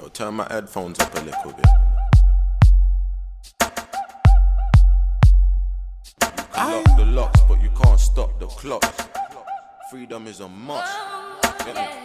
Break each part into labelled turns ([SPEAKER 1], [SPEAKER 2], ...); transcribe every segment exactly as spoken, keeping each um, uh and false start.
[SPEAKER 1] Yo, turn my headphones up a little bit. You can lock the locks, but you can't stop the clocks. Freedom is a must. Get me?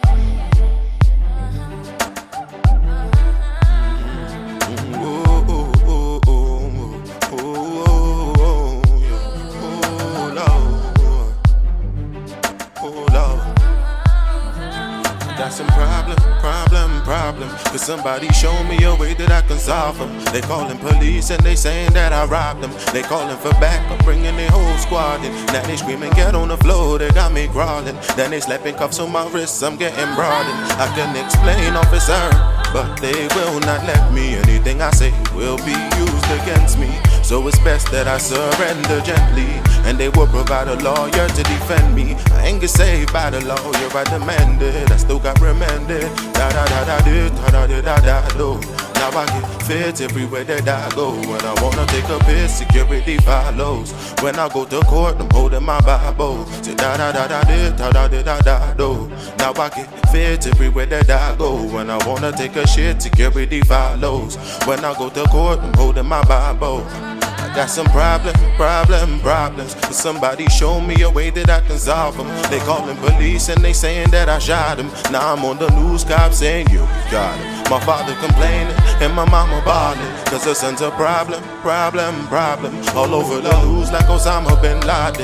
[SPEAKER 1] Got some problem, problem, problem. Cause somebody show me a way that I can solve them. They calling police and they saying that I robbed them. They calling for backup, bringing their whole squad in. Now they screaming, get on the floor, they got me crawling. Then they slapping cuffs on my wrists, I'm getting broadened. I can explain, officer, but they will not let me. Anything I say will be used against me. So it's best that I surrender gently, and they will provide a lawyer to defend me. I ain't get saved by the lawyer, I demand it. I still got remanded. Da da da da da da da da da do. Now I get fit everywhere that I go. When I wanna take a piss, security follows. When I go to court, I'm holding my Bible. Say da da da da da da da da da do. Now I get fit everywhere that I go. When I wanna take a shit, security follows. When I go to court, I'm holding my Bible. Got some problem, problem, problems. But somebody show me a way that I can solve them. They calling police and they saying that I shot him. Now I'm on the news, cops saying you got him. My father complaining and my mama bawling, cause her son's a problem, problem, problem. All over the news like Osama bin Laden.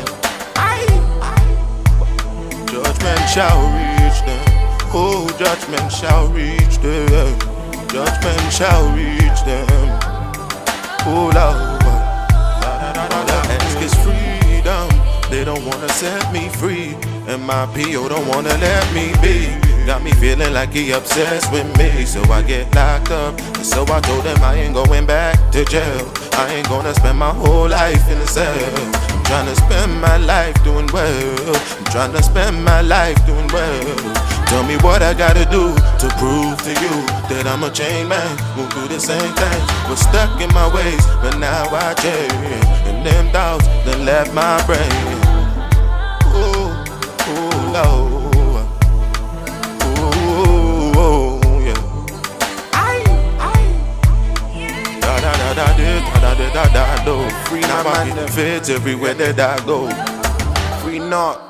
[SPEAKER 1] Judgment shall reach them. Oh, judgment shall reach them. Judgment shall reach them. Oh, Lord. It's freedom, they don't wanna set me free, and my P O don't wanna let me be. Got me feeling like he obsessed with me, so I get locked up. And so I told him I ain't going back to jail. I ain't gonna spend my whole life in a cell. I'm trying to spend my life doing well. I'm trying to spend my life doing well. Tell me what I gotta do to prove to you that I'm a chain man, won't do the same thing. Was stuck in my ways, but now I change. And them thoughts that left my brain. Ooh, ooh, Lord. Ooh, ooh, yeah. Da da da da da da da da da do. Free now, my mind fits everywhere that I go. Free not.